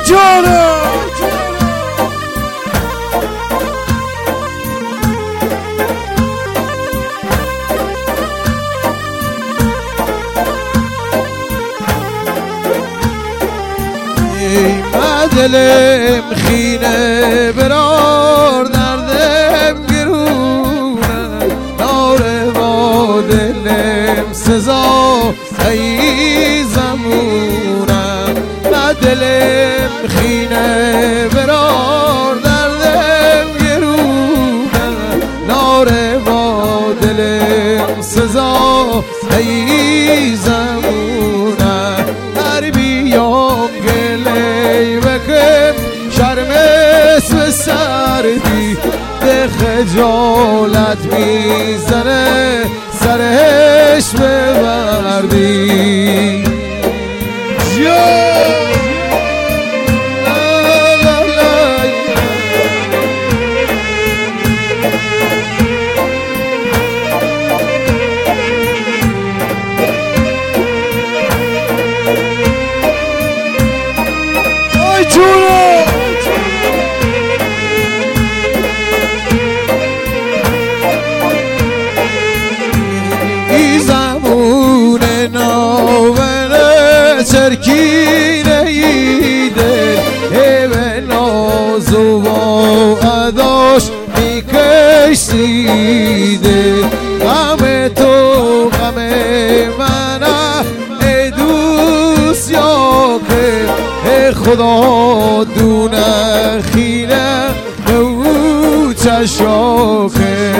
جانم دلم خینه برار دردم گرونه ناره با دلم سزا ای زمونم و دلم خینه برار دردم گرونه ناره با دلم سزا ای زمونم هر بیام گلی بکم شرمس به سردی به خجالت میزنه سرش ببردی ترکینه ای دل به ناز و اداش میکشی دل غم تو غم منه ای دوست یا که خدا دونه خینه او چشاکه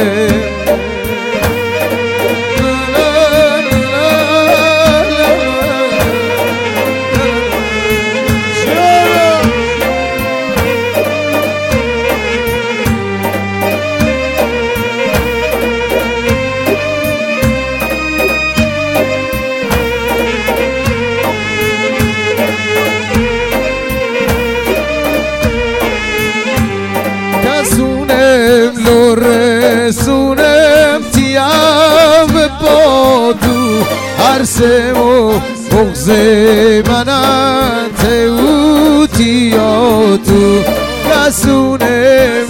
رسونم تیم با تو هر سمو بغز منم تیوتیا تو رسونم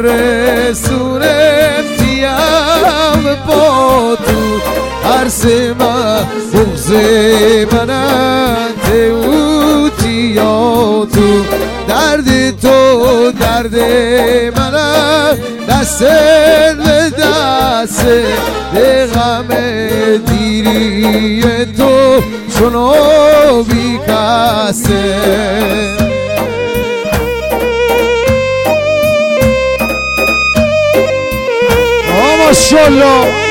رسونم تیم با تو هر سمو بغز منم تیوتیا تو درد تو درد منم دست به دست به غم دیری تو چونو بی کسه ماشاءالله